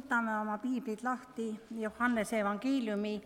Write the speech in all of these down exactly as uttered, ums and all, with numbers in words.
Võtame oma piiblid lahti Johannese evangeeliumi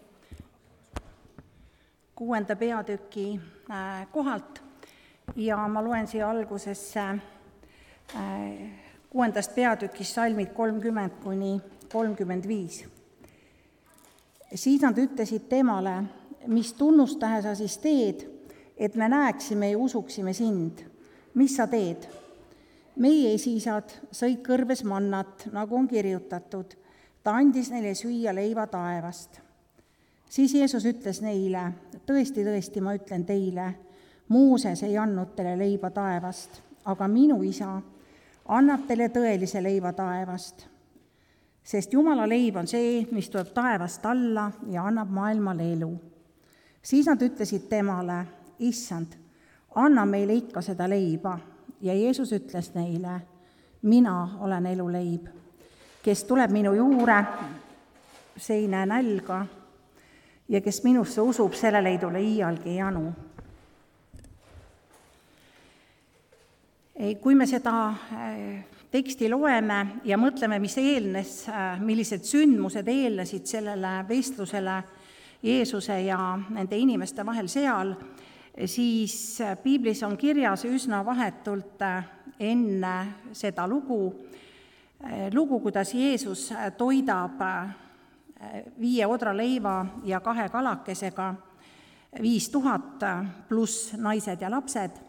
kuuenda peatüki kohalt ja ma loen siia algusesse kuuendast peatükist salmid kolmkümmend kuni kolmkümmend viis. Siis nad ütlesid temale, mis tunnustähe sa siis teed, et me näeksime ja usuksime sind. Mis sa teed? Meie esiisad sõid kõrbes mannat, nagu on kirjutatud. Ta andis neile süüa leiva taevast. Siis Jeesus ütles neile, tõesti, tõesti, ma ütlen teile, Mooses ei andnud teile leiba taevast, aga minu isa annab teile tõelise leiva taevast. Sest Jumala leib on see, mis tuleb taevast alla ja annab maailmale elu. Siis nad ütlesid temale, issand, anna meile ikka seda leiba. Ja Jeesus ütles neile, mina olen eluleib. Kes tuleb minu juure, see ei näe nälga, ja kes minusse usub, sellele ei tule iialgi janu. Kui me seda teksti loeme ja mõtleme, mis eelnes, millised sündmused eelnesid sellele vestlusele Jeesuse ja nende inimeste vahel seal, siis piiblis on kirjas üsna vahetult enne seda lugu, lugu, kuidas Jeesus toidab viie odra leiva ja kahe kalakesega viis tuhat pluss naised ja lapsed.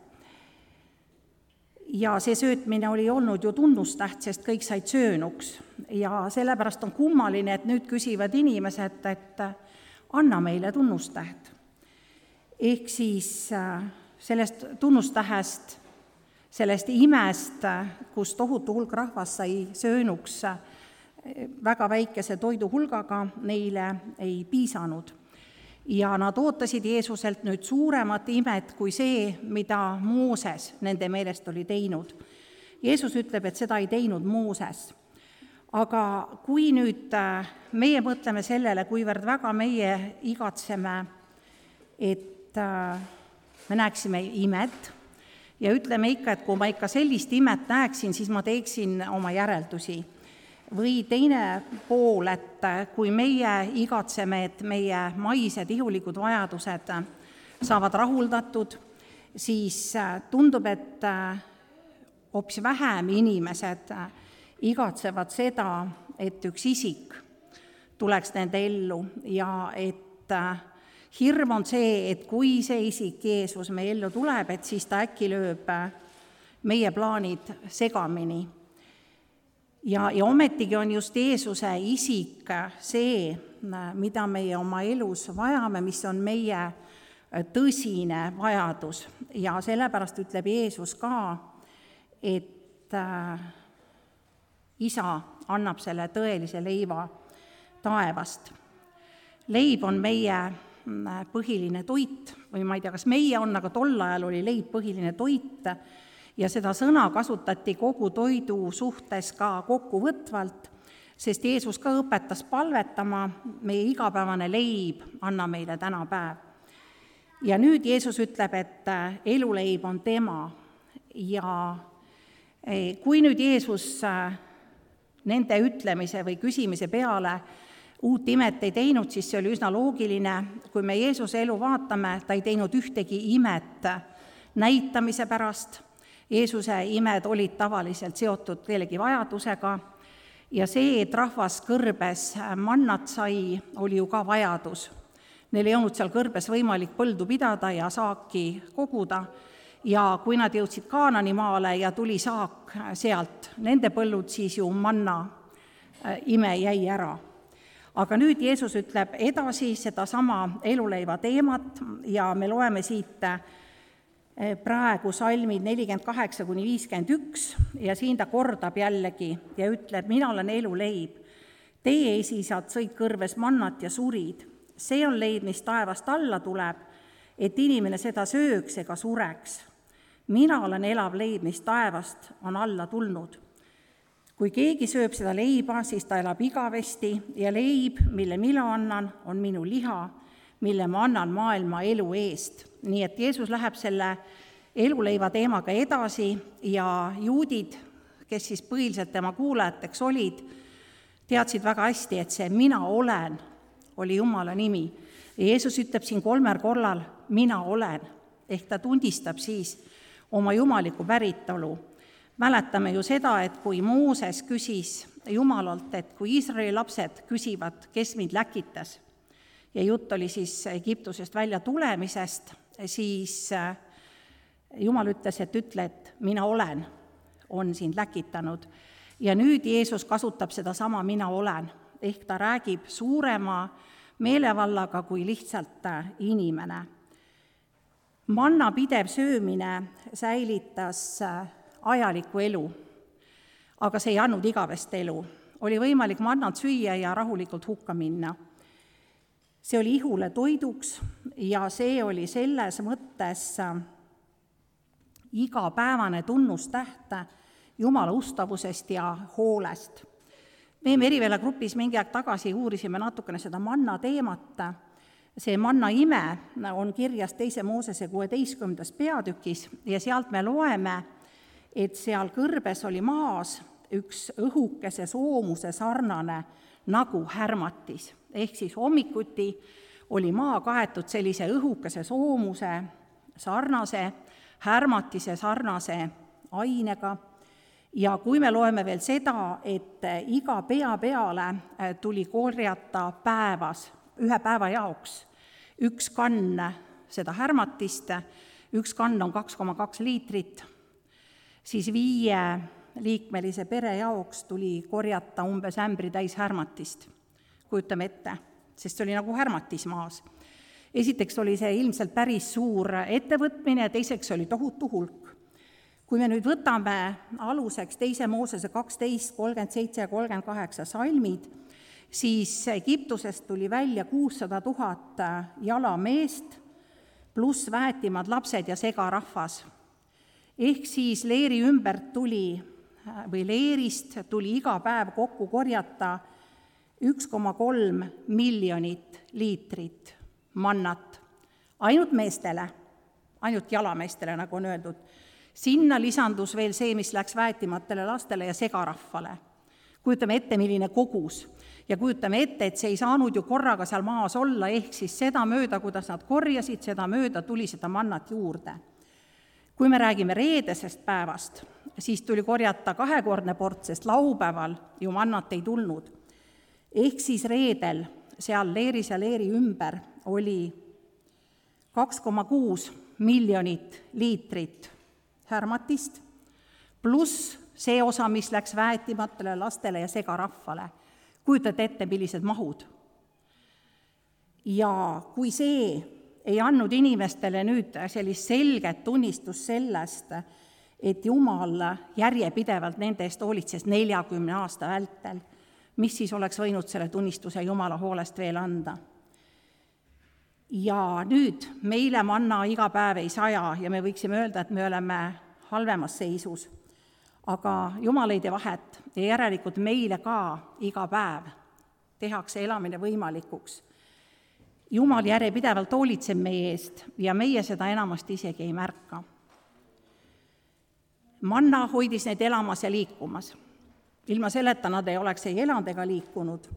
Ja see söötmine oli olnud ju tunnustäht, sest kõik said söönuks. Ja sellepärast on kummaline, et nüüd küsivad inimesed, et anna meile tunnustäht. Ehk siis sellest tunnustähest, sellest imest, kus tohutu hulk rahvas sai söönuks väga väikese toidu hulgaga, neile ei piisanud. Ja nad ootasid Jeesuselt nüüd suuremat imet kui see, mida Mooses nende meelest oli teinud. Jeesus ütleb, et seda ei teinud Mooses. Aga kui nüüd meie mõtleme sellele, kuivõrd väga meie igatseme, et me näeksime imet ja ütleme ikka, et kui ma ikka sellist imet näeksin, siis ma teeksin oma järeldusi. Või teine pool, et kui meie igatseme, et meie maised ihulikud vajadused saavad rahuldatud, siis tundub, et hoopis vähem inimesed igatsevad seda, et üks isik tuleks nende ellu ja et hirm on see, et kui see isik Jeesus meie ellu tuleb, et siis ta äkki lööb meie plaanid segamini. Ja, ja ometigi on just Jeesuse isik see, mida meie oma elus vajame, mis on meie tõsine vajadus. Ja sellepärast ütleb Jeesus ka, et isa annab selle tõelise leiva taevast. Leib on meie põhiline toit, või ma ei tea, kas meie on, aga tol ajal oli leib põhiline toit, ja seda sõna kasutati kogu toidu suhtes ka kokkuvõtvalt, sest Jeesus ka õpetas palvetama, meie igapäevane leib anna meile täna päev. Ja nüüd Jeesus ütleb, et eluleib on tema. Ja kui nüüd Jeesus nende ütlemise või küsimise peale uut imet ei teinud, siis see oli üsna loogiline. Kui me Jeesuse elu vaatame, ta ei teinud ühtegi imet näitamise pärast. Jeesuse imed olid tavaliselt seotud kellegi vajadusega ja see, et rahvas kõrbes mannat sai, oli ju ka vajadus. Neil ei olnud seal kõrbes võimalik põldu pidada ja saaki koguda ja kui nad jõudsid Kaanani maale ja tuli saak sealt nende põllud, siis ju manna ime jäi ära. Aga nüüd Jeesus ütleb edasi seda sama eluleiva teemat ja me loeme siit praegu salmid nelikümmend kaheksa kuni viiskümmend üks ja siin ta kordab jällegi ja ütleb, mina olen eluleib. Teie esiisad sõid kõrbes mannat ja surid. See on leib, mis taevast alla tuleb, et inimene seda sööks ega sureks. Mina olen elav leib, mis taevast on alla tulnud. Kui keegi sööb seda leiba, siis ta elab igavesti ja leib, mille mina annan, on minu liha, mille ma annan maailma elu eest. Nii et Jeesus läheb selle eluleiva teemaga edasi ja juudid, kes siis põhiliselt tema kuulajateks olid, teadsid väga hästi, et see mina olen oli Jumala nimi. Ja Jeesus ütleb siin kolmel korral mina olen, ehk ta tunnistab siis oma jumalikku päritolu. Mäletame ju seda, et kui Mooses küsis Jumalalt, et kui Iisraeli lapsed küsivad, kes mind läkitas, ja jutt oli siis Egiptusest välja tulemisest, siis Jumal ütles, et ütle, et mina olen, on sind läkitanud. Ja nüüd Jeesus kasutab seda sama mina olen, ehk ta räägib suurema meelevallaga kui lihtsalt inimene. Manna pidev söömine säilitas ajalikku elu, aga see ei andnud igavest elu. Oli võimalik mannat süüa ja rahulikult hukka minna. See oli ihule toiduks ja see oli selles mõttes igapäevane tunnustäht Jumala ustavusest ja hoolest. Me Merivela grupis mingi aeg tagasi uurisime natukene seda manna teemat. See manna ime on kirjas teise Moosese kuueteistkümnendas peatükis ja sealt me loeme, et seal kõrbes oli maas üks õhukese soomuse sarnane nagu härmatis. Ehk siis hommikuti oli maa kaetud sellise õhukese soomuse sarnase, härmatise sarnase ainega. Ja kui me loeme veel seda, et iga pea peale tuli korjata päevas, ühe päeva jaoks, üks kann seda härmatist, üks kann on kaks koma kaks liitrit, siis viie liikmelise pere jaoks tuli korjata umbes ämbri täis härmatist. Kujutame ette, sest see oli nagu härmatis maas. Esiteks oli see ilmselt päris suur ettevõtmine, teiseks oli tohutu hulk. Kui me nüüd võtame aluseks teise Moosese kaksteist, kolmkümmend seitse ja kolmkümmend kaheksa salmid, siis Egiptusest tuli välja kuussada tuhat jalameest, pluss väetimad lapsed ja segarahvas. Ehk siis leeri ümbert tuli, või leerist tuli iga päev kokku korjata üks koma kolm miljonit liitrit mannat. Ainult meestele, ainult jalameestele, nagu on öeldud. Sinna lisandus veel see, mis läks väetimatele lastele ja segarahvale. Kujutame ette, milline kogus. Ja kujutame ette, et see ei saanud ju korraga seal maas olla, ehk siis seda mööda, kuidas nad korjasid, seda mööda tuli seda mannat juurde. Kui me räägime reedesest päevast, siis tuli korjata kahekordne port, sest laupäeval ju mannat ei tulnud. Ehk siis reedel seal leeris ja leeri ümber oli kaks koma kuus miljonit liitrit härmatist, pluss see osa, mis läks väetimatele lastele ja segarahvale. Kujutate ette, millised mahud. Ja kui see ei andnud inimestele nüüd sellist selget tunnistust sellest, et Jumal järjepidevalt nende eest hoolitses neljakümne aasta vältel, mis siis oleks võinud selle tunnistuse Jumala hoolest veel anda. Ja nüüd meile manna iga päev ei saja ja me võiksime öelda, et me oleme halvemas seisus. Aga Jumal ei tee vahet ja järelikult meile ka iga päev tehakse elamine võimalikuks. Jumal järjepidevalt hoolitseb meie eest ja meie seda enamasti isegi ei märka. Manna hoidis neid elamas ja liikumas. Ilma selleta nad ei oleks ei elanud ega liikunud.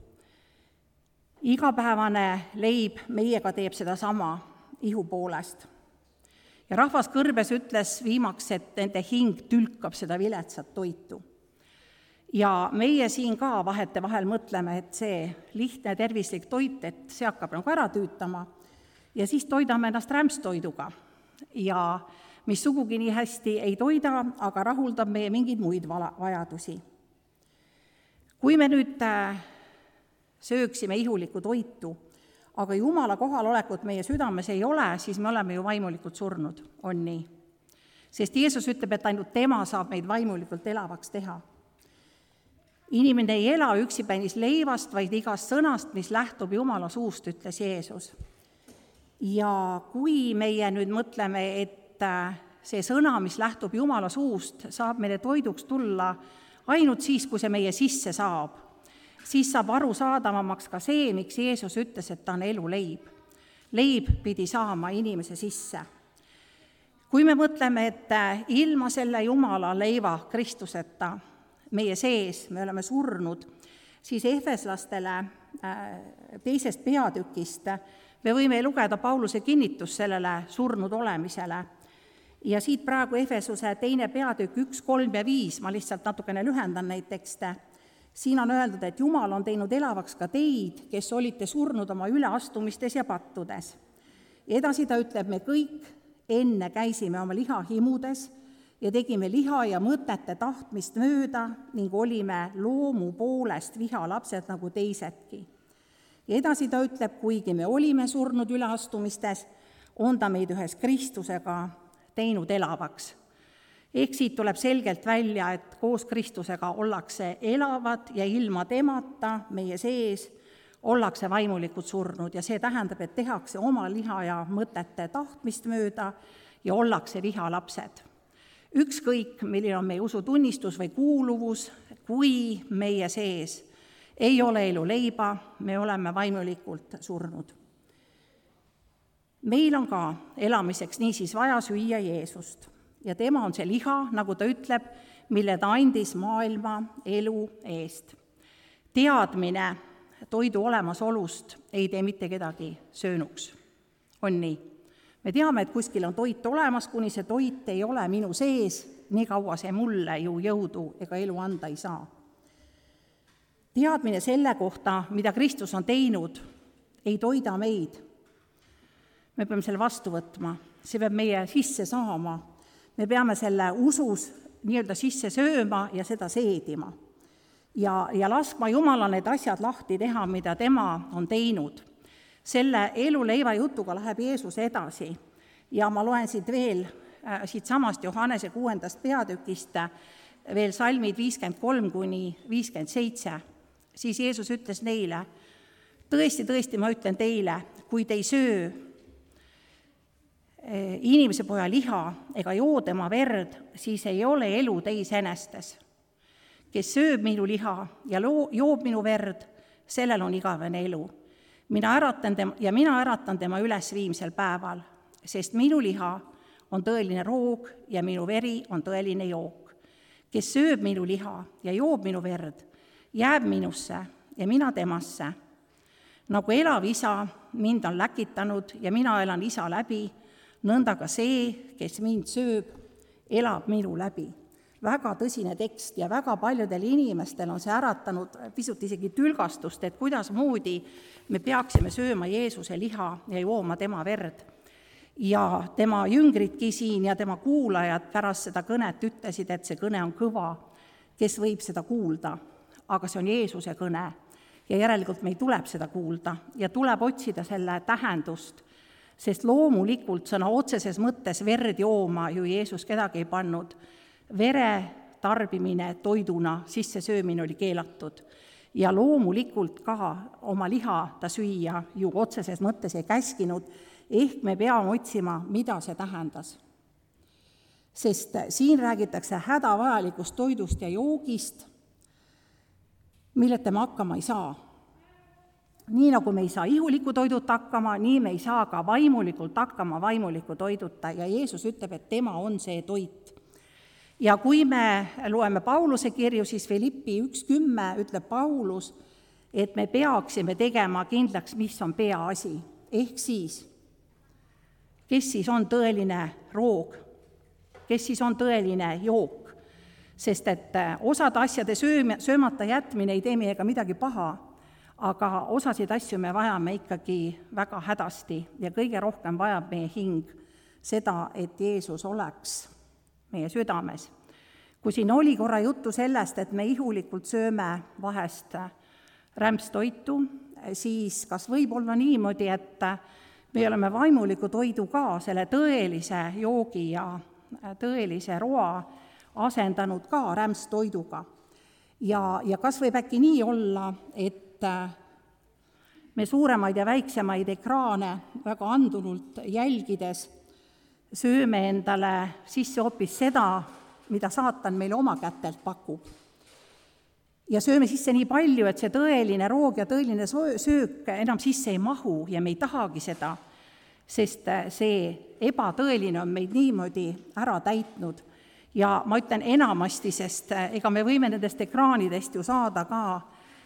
Igapäevane leib meiega teeb seda sama ihu poolest. Ja rahvas kõrbes ütles viimaks, et nende hing tülkab seda viletsat toitu. Ja meie siin ka vahete vahel mõtleme, et see lihtne tervislik toit, et see hakkab nagu ära tüütama ja siis toidame ennast rämpstoiduga. Ja mis sugugi nii hästi ei toida, aga rahuldab meie mingeid muid vajadusi. Kui me nüüd sööksime ihulikku toitu, aga Jumala kohalolekut meie südames ei ole, siis me oleme ju vaimulikult surnud, on nii. Sest Jeesus ütleb, et ainult tema saab meid vaimulikult elavaks teha. Inimene ei ela üksipäinis leivast, vaid igast sõnast, mis lähtub Jumala suust, ütles Jeesus. Ja kui meie nüüd mõtleme, et see sõna, mis lähtub Jumala suust, saab meile toiduks tulla ainult siis, kui see meie sisse saab, siis saab aru saadavamaks ka see, miks Jeesus ütles, et ta on elu leib. Leib pidi saama inimese sisse. Kui me mõtleme, et ilma selle Jumala leiva Kristuseta meie sees, me oleme surnud, siis Efeslastele teisest peatükist me võime lugeda Pauluse kinnitust sellele surnud olemisele. Ja siit praegu Efesuse teine peatükk üks, kolm ja viis, ma lihtsalt natukene lühendan neid tekste. Siin on öeldud, et Jumal on teinud elavaks ka teid, kes olite surnud oma üleastumistes ja pattudes. Edasi ta ütleb, me kõik enne käisime oma liha himudes ja tegime liha ja mõtete tahtmist mööda ning olime loomu poolest vihalapsed nagu teisedki. Ja edasi ta ütleb, kuigi me olime surnud üleastumistes, on ta meid ühes Kristusega teinud elavaks. Ehk siit tuleb selgelt välja, et koos Kristusega ollakse elavad ja ilma temata meie sees ollakse vaimulikud surnud ja see tähendab, et tehakse oma liha ja mõtete tahtmist mööda ja ollakse vihalapsed. Ükskõik, milline on meie usutunnistus või kuuluvus, kui meie sees ei ole elu leiba, me oleme vaimulikult surnud. Meil on ka elamiseks niisiis vaja süüa Jeesust ja tema on see liha, nagu ta ütleb, mille ta andis maailma elu eest. Teadmine toidu olemasolust ei tee mitte kedagi söönuks. On nii. Me teame, et kuskil on toit olemas, kuni see toit ei ole minu sees, nii kaua see mulle ju jõudu ega elu anda ei saa. Teadmine selle kohta, mida Kristus on teinud, ei toida meid. Me peame selle vastu võtma, see peab meie sisse saama. Me peame selle usus nii-öelda sisse sööma ja seda seedima. Ja, ja laskma Jumala need asjad lahti teha, mida tema on teinud. Selle eluleiva jutuga läheb Jeesus edasi ja ma loen siit veel äh, siit samast Johannese kuuendast peatükist veel salmid viiskümmend kolm kuni viiskümmend seitse. Siis Jeesus ütles neile, tõesti, tõesti, ma ütlen teile, kui te ei söö inimese poja liha ega joo tema verd, siis ei ole elu teis enestes. Kes sööb minu liha ja loo, joob minu verd, sellel on igavene elu. Mina äratan tema, ja mina äratan tema üles viimsel päeval, sest minu liha on tõeline roog ja minu veri on tõeline jook. Kes sööb minu liha ja joob minu verd, jääb minusse ja mina temasse. Nagu elav isa mind on läkitanud ja mina elan isa läbi, nõnda ka see, kes mind sööb, elab minu läbi. Väga tõsine tekst ja väga paljudel inimestel on see äratanud pisut isegi tülgastust, et kuidas moodi me peaksime sööma Jeesuse liha ja jooma tema verd. Ja tema jüngridki siin ja tema kuulajad pärast seda kõnet ütlesid, et see kõne on kõva, kes võib seda kuulda, aga see on Jeesuse kõne ja järelikult meil tuleb seda kuulda ja tuleb otsida selle tähendust, sest loomulikult sõna otseses mõttes verd jooma ju Jeesus kedagi ei pannud. Vere tarbimine toiduna sisse söömine oli keelatud ja loomulikult ka oma liha ta süüa ju otseses mõttes ei käskinud, ehk me peame otsima, mida see tähendas. Sest siin räägitakse hädavajalikust toidust ja joogist, milleta me hakkama ei saa. Nii nagu me ei saa ihuliku toidut hakkama, nii me ei saa ka vaimulikult hakkama vaimuliku toiduta ja Jeesus ütleb, et tema on see toit. Ja kui me loeme Pauluse kirju, siis Filippi üks kümme ütleb Paulus, et me peaksime tegema kindlaks, mis on peaasi. Ehk siis, kes siis on tõeline roog, kes siis on tõeline jook, sest et osad asjade söömata jätmine ei tee meiega midagi paha, aga osasid asju me vajame ikkagi väga hädasti ja kõige rohkem vajab meie hing seda, et Jeesus oleks meie südames. Kui siin oli korra juttu sellest, et me ihulikult sööme vahest rämpstoitu, siis kas võib olla niimoodi, et me oleme vaimuliku toidu ka selle tõelise joogi ja tõelise roa asendanud ka rämpstoiduga. Ja, ja kas võib äkki nii olla, et me suuremaid ja väiksemaid ekraane väga andunult jälgides sööme endale sisse hoopis seda, mida saatan meile oma kätelt pakub. Ja sööme sisse nii palju, et see tõeline roog ja tõeline söök enam sisse ei mahu ja me ei tahagi seda, sest see ebatõeline on meid niimoodi ära täitnud. Ja ma ütlen enamasti, sest ega me võime nendest ekraanidest ju saada ka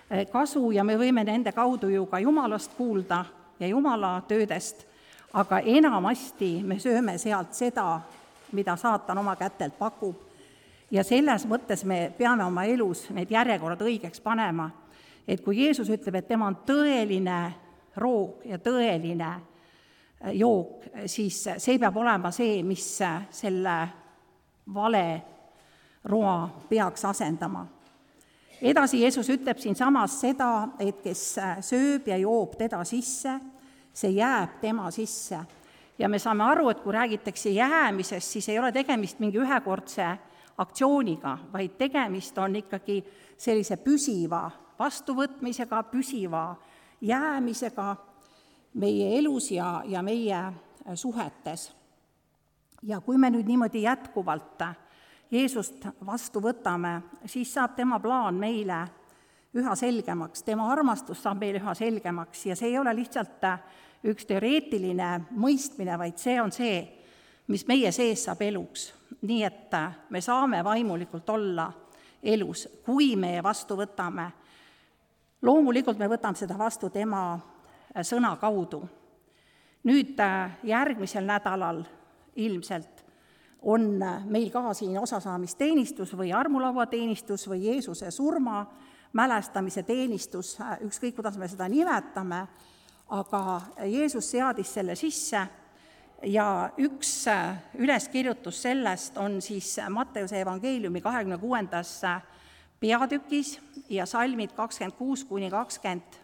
kasu ja me võime nende kaudu ju ka Jumalast kuulda ja Jumala töödest, aga enamasti me sööme sealt seda, mida saatan oma kätelt pakub. Ja selles mõttes me peame oma elus need järjekorrad õigeks panema, et kui Jeesus ütleb, et tema on tõeline roog ja tõeline jook, siis see peab olema see, mis selle vale roa peaks asendama. Edasi Jeesus ütleb siinsamas seda, et kes sööb ja joob teda sisse, see jääb tema sisse. Ja me saame aru, et kui räägitakse jäämisest, siis ei ole tegemist mingi ühekordse aktsiooniga, vaid tegemist on ikkagi sellise püsiva vastuvõtmisega, püsiva jäämisega meie elus ja, ja meie suhetes. Ja kui me nüüd niimoodi jätkuvalt Jeesust vastu võtame, siis saab tema plaan meile üha selgemaks, tema armastus saab meile üha selgemaks ja see ei ole lihtsalt üks teoreetiline mõistmine, vaid see on see, mis meie sees saab eluks. Nii et me saame vaimulikult olla elus, kui me vastu võtame. Loomulikult me võtame seda vastu tema sõna kaudu. Nüüd järgmisel nädalal ilmselt on meil ka siin osasaamisteenistus või armulauateenistus või Jeesuse surma mälestamise teenistus, ükskõik kuidas me seda nimetame, aga Jeesus seadis selle sisse ja üks üleskirjutus sellest on siis Matteuse evangeeliumi kahekümne kuuendas peatükis ja salmid kakskümmend kuus kuni kakskümmend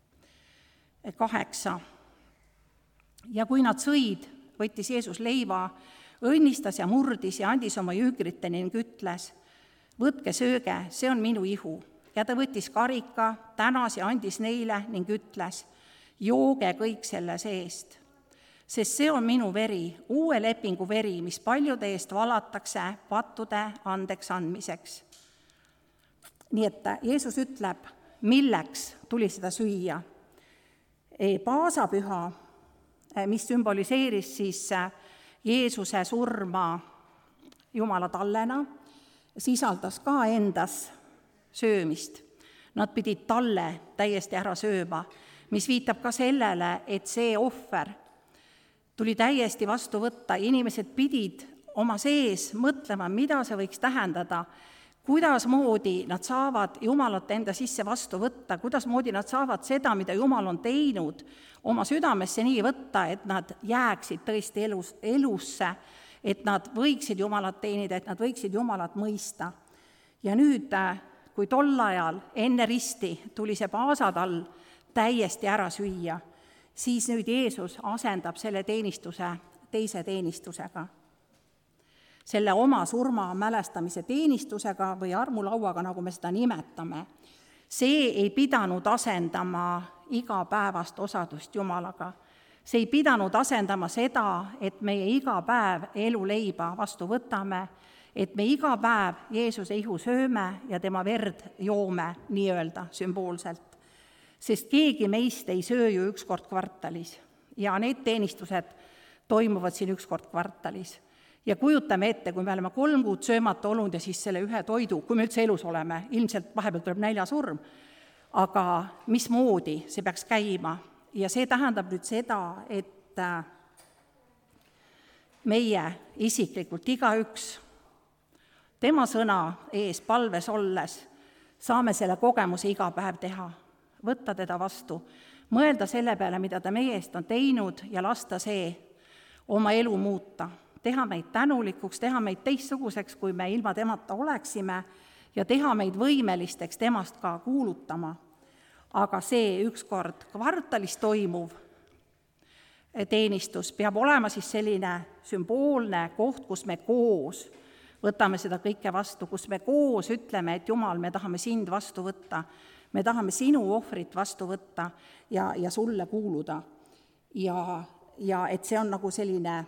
kaheksa. Ja kui nad sõid, võttis Jeesus leiva, õnnistas ja murdis ja andis oma jüngritele ning ütles, võtke sööge, see on minu ihu. Ja ta võttis karika, tänas ja andis neile ning ütles, jooge kõik selle seest, sest see on minu veri, uue lepingu veri, mis paljude eest valatakse pattude andeks andmiseks. Nii et Jeesus ütleb, milleks tuli seda süüa. Paasapüha, mis sümboliseeris siis Jeesuse surma Jumala tallena, sisaldas ka endas söömist. Nad pidid talle täiesti ära sööma, mis viitab ka sellele, et see ohver tuli täiesti vastu võtta. Inimesed pidid oma sees mõtlema, mida see võiks tähendada, kuidas moodi nad saavad Jumalat enda sisse vastu võtta, kuidas moodi nad saavad seda, mida Jumal on teinud, oma südamesse nii võtta, et nad jääksid tõesti elus, elusse, et nad võiksid Jumalat teenida, et nad võiksid Jumalat mõista. Ja nüüd, kui tol ajal enne risti tuli see paasatall täiesti ära süüa, siis nüüd Jeesus asendab selle teenistuse teise teenistusega. Selle oma surma mälestamise teenistusega või armulauaga, nagu me seda nimetame. See ei pidanud asendama igapäevast osadust Jumalaga. See ei pidanud asendama seda, et meie iga päev eluleiba vastu võtame, et me iga päev Jeesuse ihu sööme ja tema verd joome, nii-öelda sümboolselt. Sest keegi meist ei söö ju üks kord kvartalis ja need teenistused toimuvad siin üks kord kvartalis. Ja kujutame ette, kui me oleme kolm kuud söömata olnud ja siis selle ühe toidu, kui me üldse elus oleme, ilmselt vahepeal tuleb näljasurm, aga mismoodi see peaks käima? Ja see tähendab nüüd seda, et meie isiklikult igaüks tema sõna ees palves olles saame selle kogemuse iga päev teha, võtta teda vastu, mõelda selle peale, mida ta meie eest on teinud ja lasta see oma elu muuta. Teha meid tänulikuks, teha meid teistsuguseks, kui me ilma temata oleksime ja teha meid võimelisteks temast ka kuulutama. Aga see ükskord kvartalis toimuv teenistus peab olema siis selline sümboolne koht, kus me koos võtame seda kõike vastu, kus me koos ütleme, et Jumal, me tahame sind vastu võtta, me tahame sinu ohvrit vastu võtta ja, ja sulle kuuluda. Ja, ja et see on nagu selline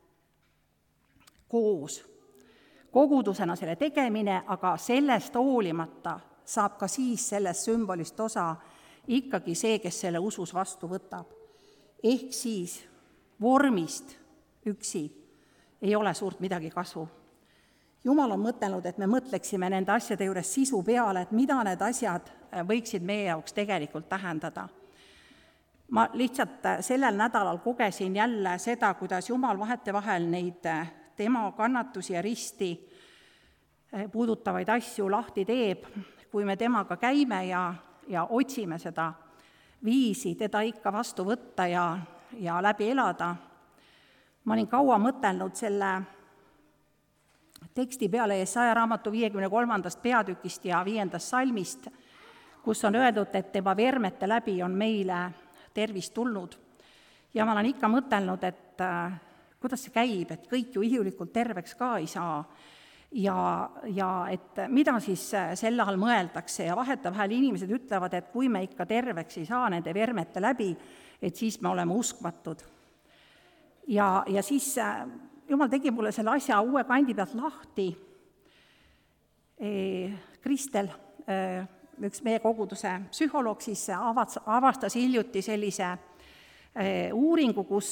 koos, kogudusena selle tegemine, aga sellest hoolimata saab ka siis sellest sümbolist osa ikkagi see, kes selle usus vastu võtab. Ehk siis vormist üksi ei ole suurt midagi kasu. Jumal on mõtelnud, et me mõtleksime nende asjade juures sisu peale, et mida need asjad võiksid meie jaoks tegelikult tähendada. Ma lihtsalt sellel nädalal kogesin jälle seda, kuidas Jumal vahetevahel neid tema kannatusi ja risti puudutavaid asju lahti teeb, kui me temaga käime ja, ja otsime seda viisi teda ikka vastu võtta ja, ja läbi elada. Ma olin kaua mõtelnud selle teksti peale Jesaja raamatu viiekümne kolmandast peatükist ja viiendast salmist, kus on öeldud, et tema vermete läbi on meile tervis tulnud. Ja ma olen ikka mõtelnud, et äh, kuidas see käib, et kõik ju ihulikult terveks ka ei saa. Ja, ja et mida siis selle all mõeldakse ja vahetevahel inimesed ütlevad, et kui me ikka terveks ei saa nende vermete läbi, et siis me oleme uskmatud. Ja, ja siis Jumal tegi mulle selle asja uue kandi pealt lahti. E, Kristel, üks meie koguduse psühholoog, siis avastas hiljuti sellise uuringu, kus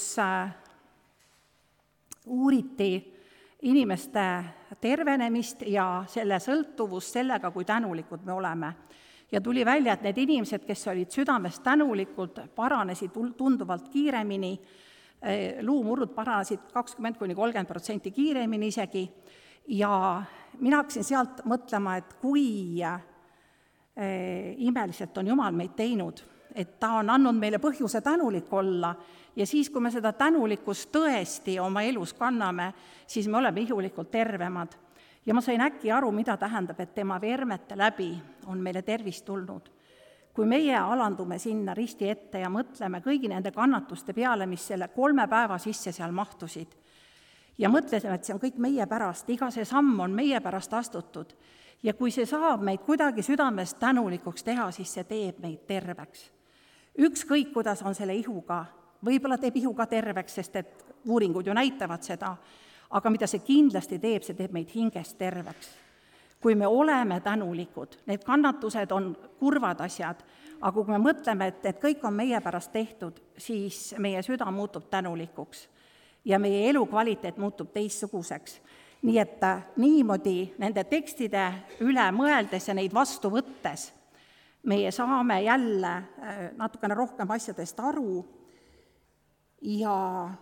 uuriti inimeste tervenemist ja selle sõltuvust sellega, kui tänulikud me oleme. Ja tuli välja, et need inimesed, kes olid südamest tänulikud, paranesid tunduvalt kiiremini, luumurrud paranesid kakskümmend kuni kolmkümmend protsenti kiiremini isegi, ja mina hakkasin sealt mõtlema, et kui imeliselt on Jumal meid teinud, et ta on andnud meile põhjuse tänulik olla ja siis, kui me seda tänulikkust tõesti oma elus kanname, siis me oleme ihulikult tervemad. Ja ma sain äkki aru, mida tähendab, et tema vermete läbi on meile tervis tulnud. Kui meie alandume sinna risti ette ja mõtleme kõigi nende kannatuste peale, mis selle kolme päeva sisse seal mahtusid, ja mõtlesime, et see on kõik meie pärast, iga see samm on meie pärast astutud, ja kui see saab meid kuidagi südamest tänulikuks teha, siis see teeb meid terveks. Ükskõik, kuidas on selle ihuga, võib-olla teeb ihu ka terveks, sest et uuringud ju näitavad seda, aga mida see kindlasti teeb, see teeb meid hingest terveks. Kui me oleme tänulikud, need kannatused on kurvad asjad, aga kui me mõtleme, et, et kõik on meie pärast tehtud, siis meie süda muutub tänulikuks ja meie elukvaliteet muutub teistsuguseks. Nii et niimoodi nende tekstide üle mõeldes ja neid vastu võttes, meie saame jälle natukene rohkem asjadest aru ja,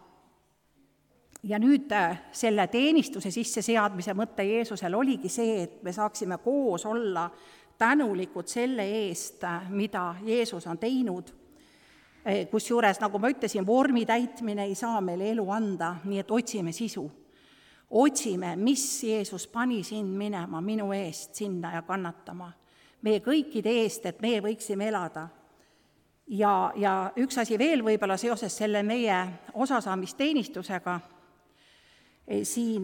ja nüüd selle teenistuse sisseseadmise mõte Jeesusel oligi see, et me saaksime koos olla tänulikud selle eest, mida Jeesus on teinud, kusjuures, nagu ma ütlesin, vormi täitmine ei saa meile elu anda, nii et otsime sisu. Otsime, mis Jeesus pani sind minema minu eest sinna ja kannatama. Meie kõikide eest, et meie võiksime elada. Ja, ja üks asi veel võib-olla seoses selle meie osasaamisteenistusega, siin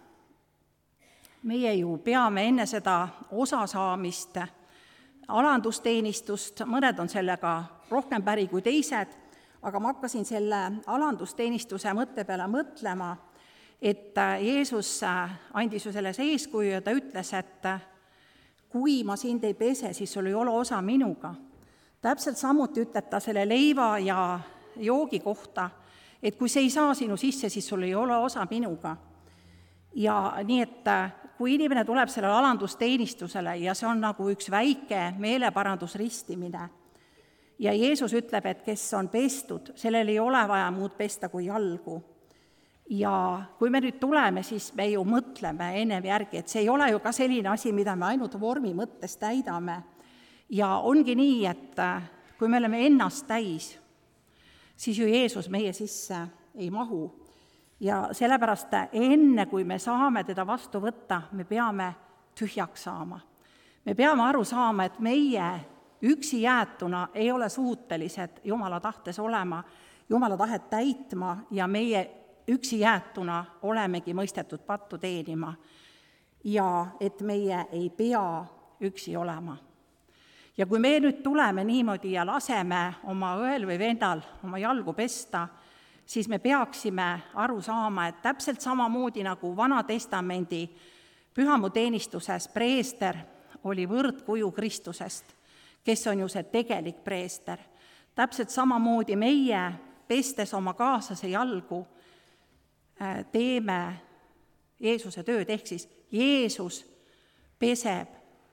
meie ju peame enne seda osasaamist alandusteenistust, mõned on sellega rohkem päri kui teised, aga ma hakkasin selle alandusteenistuse mõtte peale mõtlema, et Jeesus andis ju selles eeskuju ja ta ütles, et kui ma sind ei pese, siis sul ei ole osa minuga. Täpselt samuti ütleb ta selle leiva ja joogi kohta, et kui see ei saa sinu sisse, siis sul ei ole osa minuga. Ja nii, et kui inimene tuleb sellele alandusteenistusele ja see on nagu üks väike meeleparandusristimine ja Jeesus ütleb, et kes on pestud, sellel ei ole vaja muud pesta kui jalgu. Ja kui me nüüd tuleme, siis me ju mõtleme ennem järgi, et see ei ole ju ka selline asi, mida me ainult vormi mõttes täidame. Ja ongi nii, et kui me oleme ennast täis, siis ju Jeesus meie sisse ei mahu. Ja sellepärast enne, kui me saame teda vastu võtta, me peame tühjaks saama. Me peame aru saama, et meie üksi jäetuna ei ole suutelised Jumala tahtes olema, Jumala tahet täitma ja meie üksi jäetuna olemegi mõistetud pattu teenima ja et meie ei pea üksi olema. Ja kui me nüüd tuleme niimoodi ja laseme oma õel või vendal oma jalgu pesta, siis me peaksime aru saama, et täpselt samamoodi nagu Vana Testamendi pühamuteenistuses preester oli võrdkuju Kristusest, kes on ju see tegelik preester. Täpselt samamoodi meie, pestes oma kaaslase jalgu, teeme Jeesuse tööd, ehk siis Jeesus peseb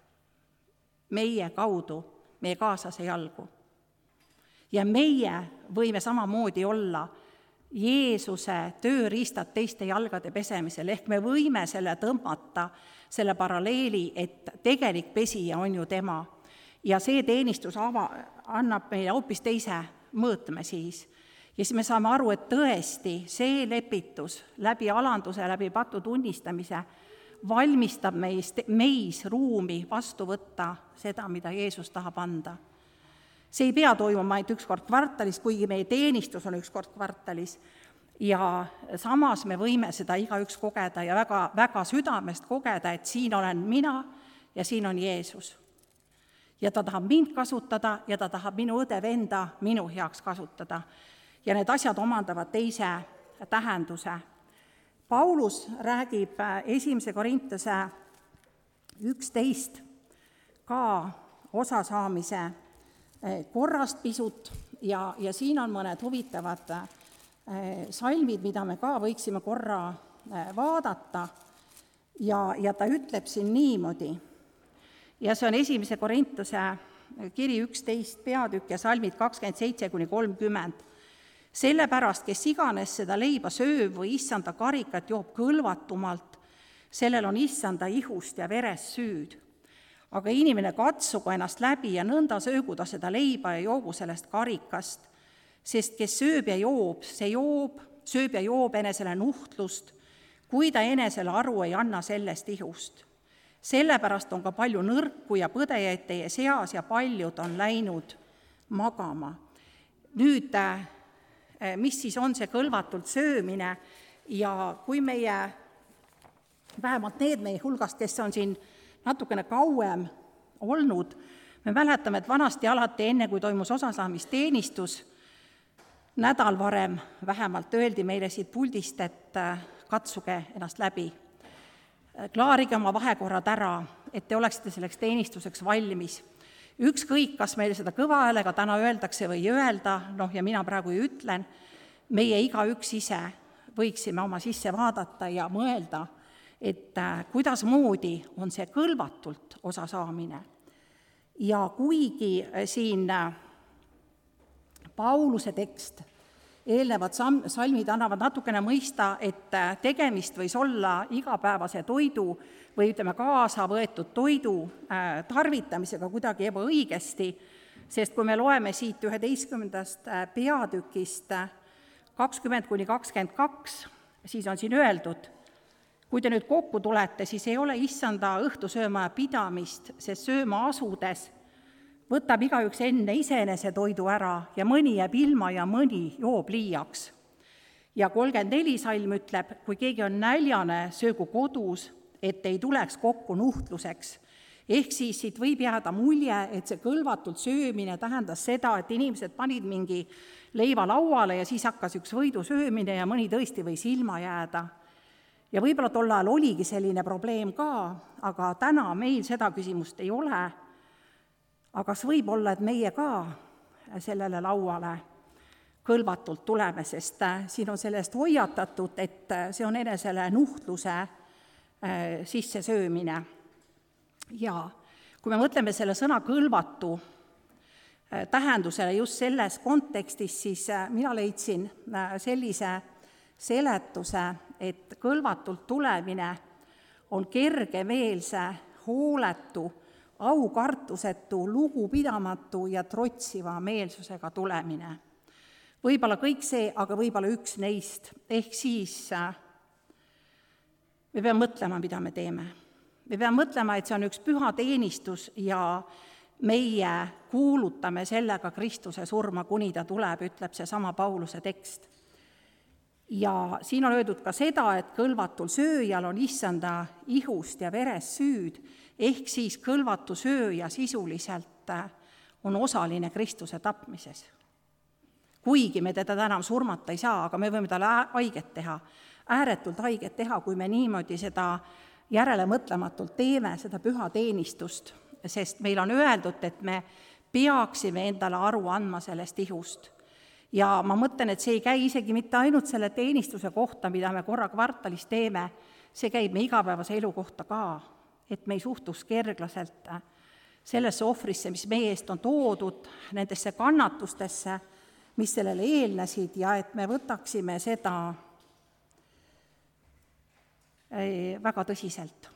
meie kaudu meie kaaslase jalgu. Ja meie võime samamoodi olla Jeesuse tööriistad teiste jalgade pesemisel, ehk me võime selle tõmmata, selle paralleeli, et tegelik pesija on ju tema. Ja see teenistus ava, annab meile hoopis teise mõõtme siis. Ja siis me saame aru, et tõesti see lepitus läbi alanduse, läbi patu tunnistamise valmistab meist, meis ruumi vastu võtta seda, mida Jeesus tahab anda. See ei pea toimuma ainult üks kord kvartalis, kuigi meie teenistus on üks kord kvartalis, ja samas me võime seda igaüks kogeda ja väga, väga südamest kogeda, et siin olen mina ja siin on Jeesus. Ja ta tahab mind kasutada ja ta tahab minu õde-venda minu heaks kasutada. Ja need asjad omandavad teise tähenduse. Paulus räägib esimese Korintuse üksteist ka osasaamise korrast pisut ja, ja siin on mõned huvitavad salmid, mida me ka võiksime korra vaadata ja, ja ta ütleb siin niimoodi. Ja see on esimese Korintuse kiri üksteist peatükk ja salmid kakskümmend seitse kuni kolmkümmend. Sellepärast, kes iganes seda leiba sööb või issanda karikat joob kõlvatumalt, sellel on issanda ihust ja verest süüd. Aga inimene katsugu ennast läbi ja nõnda söögu ta seda leiba ja joogu sellest karikast, sest kes sööb ja joob, see joob, sööb ja joob enesele nuhtlust, kui ta enesele aru ei anna sellest ihust. Sellepärast on ka palju nõrku ja põdejaid teie seas ja paljud on läinud magama. Nüüd, mis siis on see kõlvatult söömine ja kui meie, vähemalt need meie hulgast, kes on siin natukene kauem olnud, me mäletame, et vanasti alati enne, kui toimus osasaamisteenistus, nädal varem vähemalt öeldi meile siit puldist, et katsuge ennast läbi. Klaarige oma vahekorrad ära, et te oleksite selleks teenistuseks valmis. Ükskõik, kas meil seda kõva häälega täna öeldakse või ei öelda, noh ja mina praegu ju ütlen, meie igaüks ise võiksime oma sisse vaadata ja mõelda, et kuidas moodi on see kõlvatult osa saamine. Ja kuigi siin Pauluse tekst, eelnevad salmid annavad natukene mõista, et tegemist võis olla igapäevase toidu või ütleme kaasa võetud toidu tarvitamisega kuidagi ebaõigesti, sest kui me loeme siit üheteistkümnendast peatükist kakskümmend kuni kakskümmend kaks, siis on siin öeldud, kui te nüüd kokku tulete, siis ei ole issanda õhtusööma pidamist, sest sööma asudes võtab igaüks enne iseenese toidu ära ja mõni jääb ilma ja mõni joob liiaks. Ja kolmkümmend neli salm ütleb, kui keegi on näljane, söögu kodus, et ei tuleks kokku nuhtluseks. Ehk siis siit võib jääda mulje, et see kõlvatult söömine tähendas seda, et inimesed panid mingi leiva lauale ja siis hakkas üks võidu söömine ja mõni tõesti võis ilma jääda. Ja võib-olla tol ajal oligi selline probleem ka, aga täna meil seda küsimust ei ole. Aga kas võib olla, et meie ka sellele lauale kõlvatult tuleme, sest siin on sellest hoiatatud, et see on enesele nuhtluse sisse söömine. Ja kui me mõtleme selle sõna kõlvatu tähendusele just selles kontekstis, siis mina leidsin sellise seletuse, et kõlvatult tulemine on kergemeelse, hooletu, aukartusetu, lugupidamatu ja trotsiva meelsusega tulemine. Võib-olla kõik see, aga võib-olla üks neist, ehk siis me peame mõtlema, mida me teeme. Me peame mõtlema, et see on üks püha teenistus ja meie kuulutame sellega Kristuse surma, kuni ta tuleb, ütleb see sama Pauluse tekst. Ja siin on öeldud ka seda, et kõlvatul sööjal on issanda ihust ja verest süüd, ehk siis kõlvatu sööja sisuliselt on osaline Kristuse tapmises. Kuigi me teda enam surmata ei saa, aga me võime talle haiget teha, ääretult haiget teha, kui me niimoodi seda järele mõtlematult teeme, seda püha teenistust, sest meil on öeldud, et me peaksime endale aru andma sellest ihust. Ja ma mõtlen, et see ei käi isegi mitte ainult selle teenistuse kohta, mida me korra kvartalis teeme, see käib me igapäevase elu kohta ka, et me ei suhtuks kerglaselt sellesse ohvrisse, mis meie eest on toodud, nendesse kannatustesse, mis sellele eelnesid, ja et me võtaksime seda väga tõsiselt.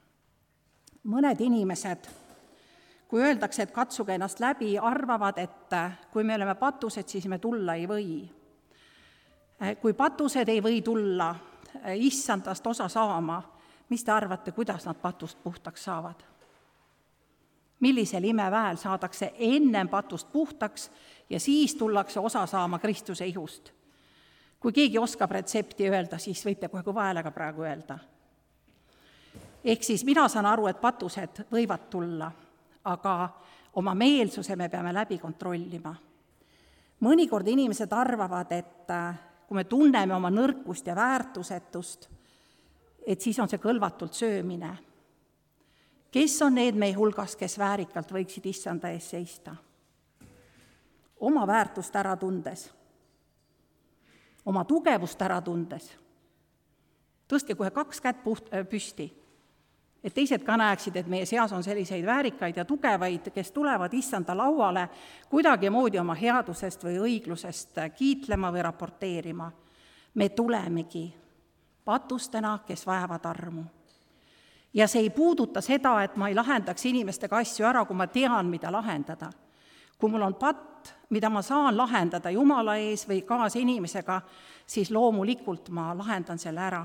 Mõned inimesed, kui öeldakse, et katsuge ennast läbi, arvavad, et kui me oleme patused, siis me tulla ei või. Kui patused ei või tulla issandast osa saama, mis te arvate, kuidas nad patust puhtaks saavad? Millisel imeväel saadakse ennem patust puhtaks ja siis tullakse osa saama Kristuse ihust? Kui keegi oskab retsepti öelda, siis võite kohe kõva häälega praegu öelda. Ehk siis mina saan aru, et patused võivad tulla, aga oma meelsuse me peame läbi kontrollima. Mõnikord inimesed arvavad, et kui me tunneme oma nõrkust ja väärtusetust, et siis on see kõlvatult söömine. Kes on need meie hulgas, kes väärikalt võiksid issanda ees seista? Oma väärtust ära tundes, oma tugevust ära tundes. Tõstke kohe kaks kätt puht, püsti, et teised ka näeksid, et meie seas on selliseid väärikaid ja tugevaid, kes tulevad issanda lauale kuidagi moodi oma headusest või õiglusest kiitlema või raporteerima. Me tulemegi patustena, kes vajavad armu. Ja see ei puuduta seda, et ma ei lahendaks inimestega asju ära, kui ma tean, mida lahendada. Kui mul on patt, mida ma saan lahendada Jumala ees või kaas inimesega, siis loomulikult ma lahendan selle ära.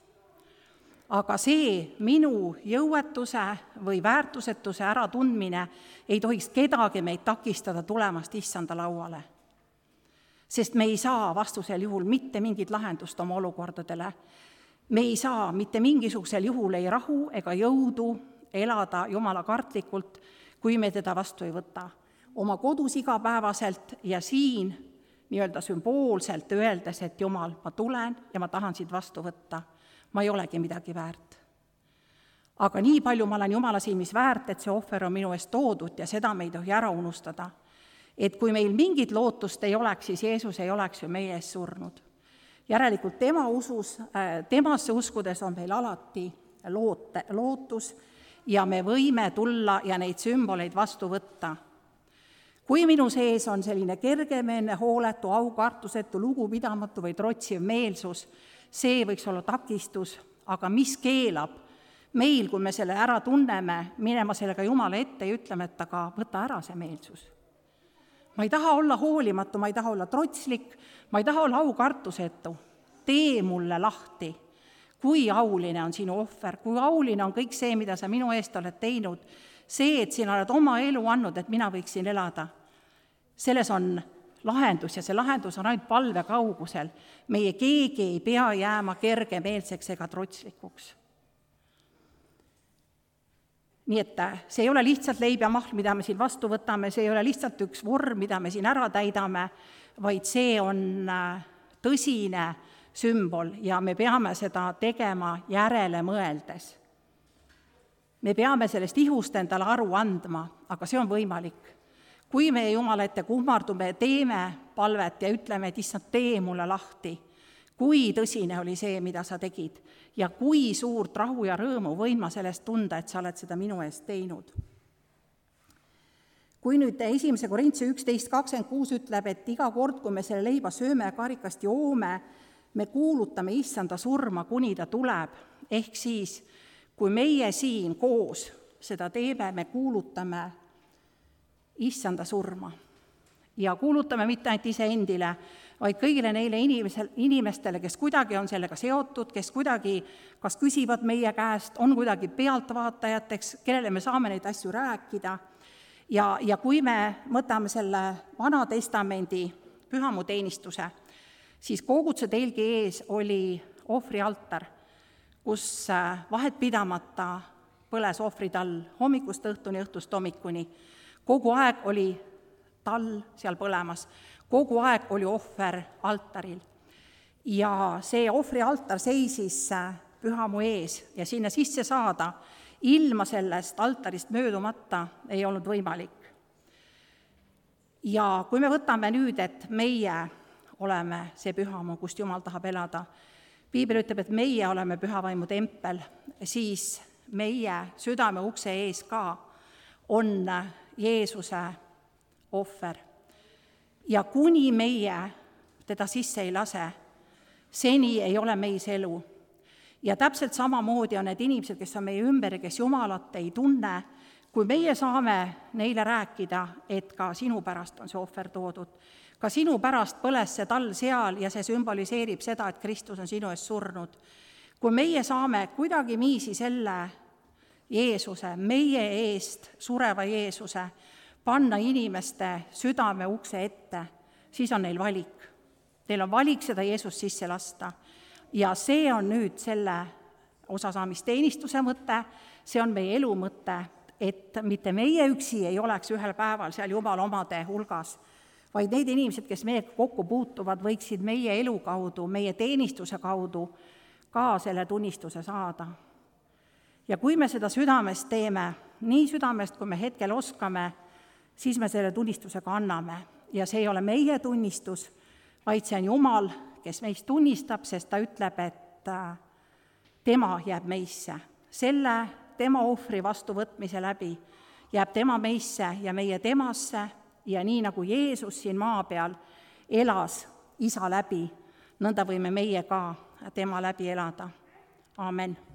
Aga see minu jõuetuse või väärtusetuse äratundmine ei tohiks kedagi meid takistada tulemast issanda lauale. Sest me ei saa vastusel juhul mitte mingit lahendust oma olukordadele. Me ei saa mitte mingisugusel juhul ei rahu ega jõudu elada Jumala kartlikult, kui me teda vastu ei võta. Oma kodus igapäevaselt ja siin nii-öelda sümboolselt öeldes, et Jumal, ma tulen ja ma tahan sind vastu võtta. Ma ei olegi midagi väärt. Aga nii palju ma olen Jumala silmis väärt, et see ohver on minu eest toodud ja seda me ei tohi ära unustada. Et kui meil mingit lootust ei oleks, siis Jeesus ei oleks ju meie ees surnud. Järelikult tema usus, temasse uskudes on meil alati loote, lootus ja me võime tulla ja neid sümboleid vastu võtta. Kui minu sees on selline kergemeelne, hooletu, aukartusetu, lugupidamatu või trotsiv meelsus, see võiks olla takistus, aga mis keelab meil, kui me selle ära tunneme, minema sellega Jumala ette ja ütleme, et aga võta ära see meelsus. Ma ei taha olla hoolimatu, ma ei taha olla trotslik, ma ei taha olla aukartusetu. Tee mulle lahti, kui auline on sinu ohver, kui auline on kõik see, mida sa minu eest oled teinud, see, et sina oled oma elu andnud, et mina võiksin elada. Selles on lahendus ja see lahendus on ainult palve kaugusel. Meie keegi ei pea jääma kergemeelseks ega trotslikuks. Nii et see ei ole lihtsalt leib ja mahl, mida me siin vastu võtame, see ei ole lihtsalt üks vorm, mida me siin ära täidame, vaid see on tõsine sümbol ja me peame seda tegema järele mõeldes. Me peame sellest ihust endale aru andma, aga see on võimalik. Kui me Jumala ette kummardume, teeme palvet ja ütleme, et issand, tee mulle lahti, kui tõsine oli see, mida sa tegid ja kui suurt rahu ja rõõmu võin ma sellest tunda, et sa oled seda minu eest teinud. Kui nüüd esimese Korintuse üksteist kakskümmend kuus ütleb, et iga kord, kui me selle leiba sööme ja karikast joome, me kuulutame issanda surma, kuni ta tuleb, ehk siis, kui meie siin koos seda teeme, me kuulutame issanda surma ja kuulutame mitte ainult iseendile, vaid kõigile neile inimesel, inimestele, kes kuidagi on sellega seotud, kes kuidagi kas küsivad meie käest, on kuidagi pealtvaatajateks, kellele me saame neid asju rääkida. Ja, ja kui me võtame selle Vana Testamendi pühamuteenistuse, siis koguduse telgi ees oli ohvrialtar, kus vahet pidamata põles ohvritall hommikust õhtuni, õhtust hommikuni. Kogu aeg oli tall seal põlemas, kogu aeg oli ohver altaril. Ja see ohvrialtar seisis pühamu ees ja sinna sisse saada ilma sellest altarist möödumata ei olnud võimalik. Ja kui me võtame nüüd, et meie oleme see pühamu, kust Jumal tahab elada, piibel ütleb, et meie oleme püha vaimu tempel, siis meie südame ukse ees ka on Jeesuse ohver. Ja kuni meie teda sisse ei lase, seni ei ole meis elu. Ja täpselt samamoodi on need inimesed, kes on meie ümber ja kes Jumalat ei tunne, kui meie saame neile rääkida, et ka sinu pärast on see ohver toodud, ka sinu pärast põles see tall seal ja see sümboliseerib seda, et Kristus on sinu eest surnud. Kui meie saame kuidagimiisi selle Jeesuse, meie eest sureva Jeesuse, panna inimeste südame ukse ette, siis on neil valik. Neil on valik seda Jeesust sisse lasta. Ja see on nüüd selle osasaamisteenistuse mõte, see on meie elu mõte, et mitte meie üksi ei oleks ühel päeval seal Jumala omade hulgas, vaid need inimesed, kes meiega kokku puutuvad, võiksid meie elu kaudu, meie teenistuse kaudu ka selle tunnistuse saada. Ja kui me seda südamest teeme, nii südamest, kui me hetkel oskame, siis me selle tunnistusega anname. Ja see ei ole meie tunnistus, vaid see on Jumal, kes meist tunnistab, sest ta ütleb, et tema jääb meisse. Selle tema ohvri vastuvõtmise läbi jääb tema meisse ja meie temasse ja nii nagu Jeesus siin maa peal elas isa läbi, nõnda võime meie ka tema läbi elada. Aamen.